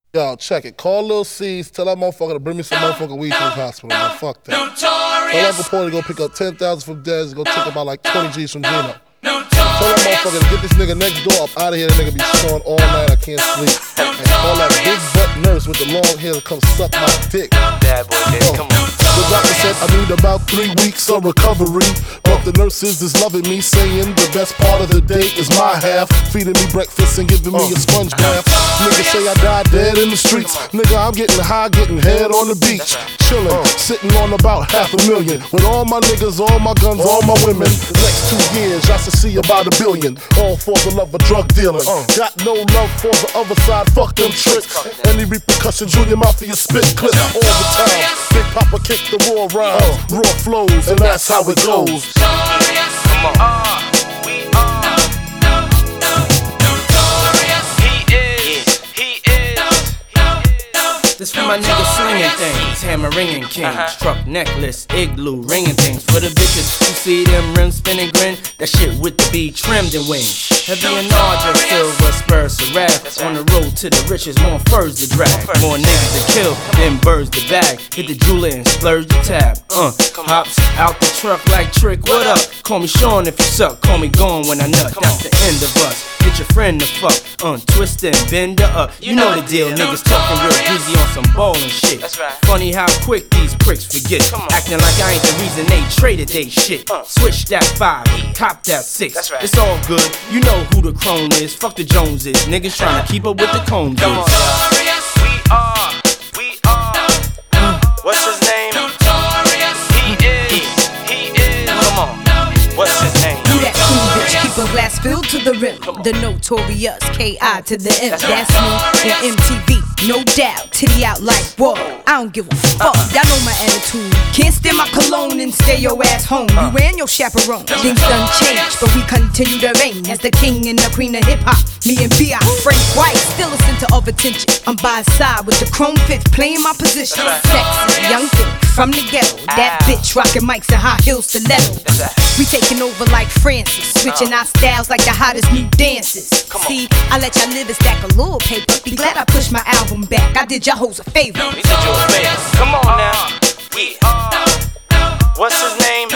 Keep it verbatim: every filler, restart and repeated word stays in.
Yo, check it. Call Lil C's. Tell that motherfucker to bring me some motherfucking weed to the hospital, man. Fuck that. Tell Uncle Paul to go pick up ten thousand from Dez and go take about like twenty G's from Gino. Tell that motherfucker to get this nigga next door up out of here. That nigga be snoring all night. I can't sleep. And call that big butt nurse with the long hair to come suck my dick. Bad boy, Dez, come on. The doctor said I need about three weeks of recovery. But the nurses is loving me, saying the best part of the day is my half. Feeding me breakfast and giving me a sponge bath. Niggas say I died dead in the streets. Nigga, I'm getting high, getting head on the beach. Chillin', sitting on about half a million. With all my niggas, all my guns, all my women. Next two years, I should see about a billion. All for the love of drug dealing. Got no love for the other side, fuck them tricks. Any repercussions, Junior Mafia spit clips all the time. Big Papa kick the raw rhymes, raw flows, and that's how it goes. Come on. Uh, we are notorious. He is. He is. This for my niggas slinging things, hammer ringing kings, uh-huh. Truck necklace, igloo, ringing things. For the bitches who see them rims spinning grin, that shit with the B trimmed and wings. Heavy and larger, silver spurs to wrath. On the road to the riches, more furs to drag. More niggas to kill than birds to bag. Hit the jeweler and splurge the tab. Uh, hops out the truck like Trick, what up? Call me Sean if you suck, call me gone when I nut. That's the end of us. Get your friend to fuck, untwist and bend her up. You know the deal, niggas talking real greasy on some ballin' shit. Funny how quick these pricks forget. Acting like I ain't the reason they traded they shit. Switch that five, cop that six. It's all good, you know who the crone is. Fuck the Joneses, niggas tryna keep up with the Cones. Come on, we are, we are. What's his name? He is, he is. Come on, what's his name? You that cool bitch, keep a glass filled to the rim. The notorious K I to the M. That's me and M T V, no doubt. Titty out like whoa. I don't give a fuck. Y'all know my attitude. Can't stand my cologne and stay your ass home. You and your chaperone. Things done changed, but we continue to reign as the king and the queen of hip hop. Me and B I Frank White, still a center of attention. I'm by his side with the chrome fifth, playing my position. Sexy young thing from the ghetto. That bitch rocking mics and high heels stiletto. We taking over like Francis, switching our styles like the hottest new dances. See, I let y'all live and stack a little paper. Be glad I pushed my album back. I did y'all hoes a favor. We did you a favor. Come on now. We are. What's his name?